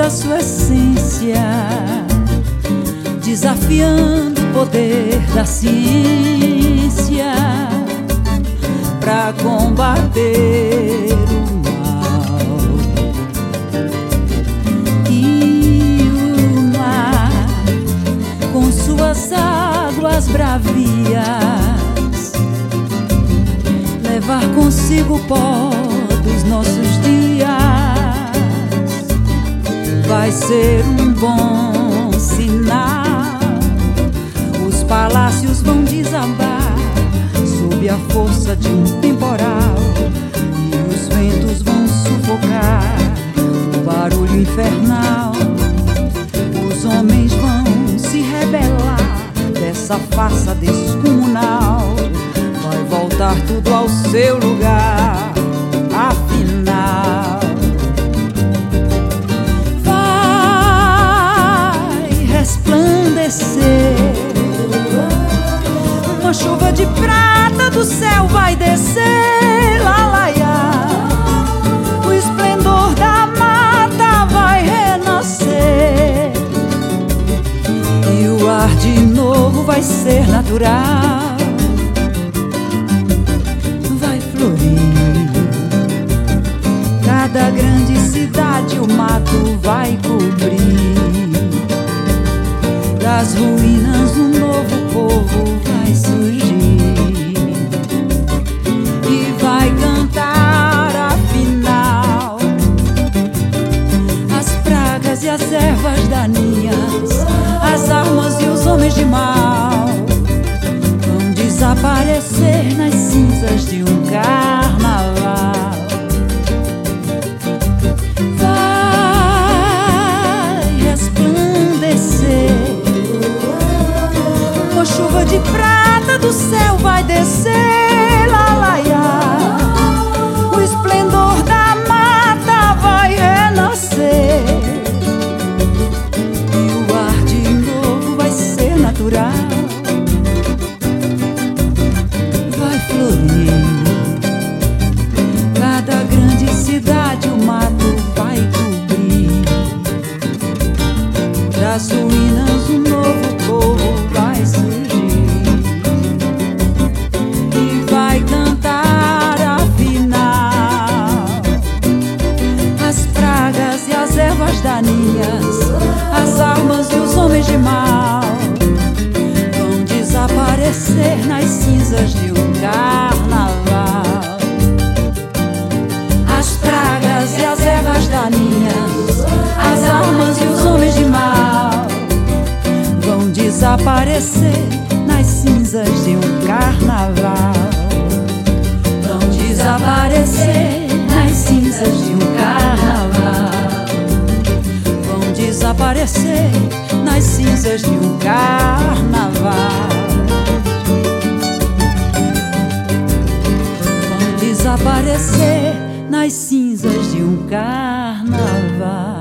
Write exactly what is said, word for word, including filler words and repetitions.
a sua essência, desafiando o poder da ciência pra combater o mal. E o mar, com suas águas bravias, levar consigo o pó dos nossos dias, vai ser um bom sinal. Os palácios vão desabar sob a força de um temporal, e os ventos vão sufocar o barulho infernal. Os homens vão se rebelar dessa farsa descomunal. Vai voltar tudo ao seu lugar, afinal. Vai resplandecer, uma chuva de prata do céu vai descer, lalaiá. O esplendor da mata vai renascer, e o ar de novo vai ser natural. Vai florir cada grande cidade, o mato vai cobrir. Das ruínas um novo povo vai surgir e vai cantar afinal. As pragas e as ervas daninhas, as armas e os homens de mal vão desaparecer nas cinzas de um carnaval. Vai resplandecer, uma chuva de prata do céu vai descer, lalaiá. O esplendor da mata vai renascer, e o ar de novo vai ser natural. Vai florir cada grande cidade, o mato vai cobrir. Das ruínas um novo povo vai surgir e vai cantar afinal. As pragas e as ervas daninhas, as armas e os homens de mal vão desaparecer nas cinzas de um carnaval. As pragas e as ervas daninhas, as armas e os homens de mal vão desaparecer nas cinzas de um carnaval. Vão desaparecer nas cinzas de um carnaval. Vão desaparecer nas cinzas de um carnaval. Vão desaparecer nas cinzas de um carnaval.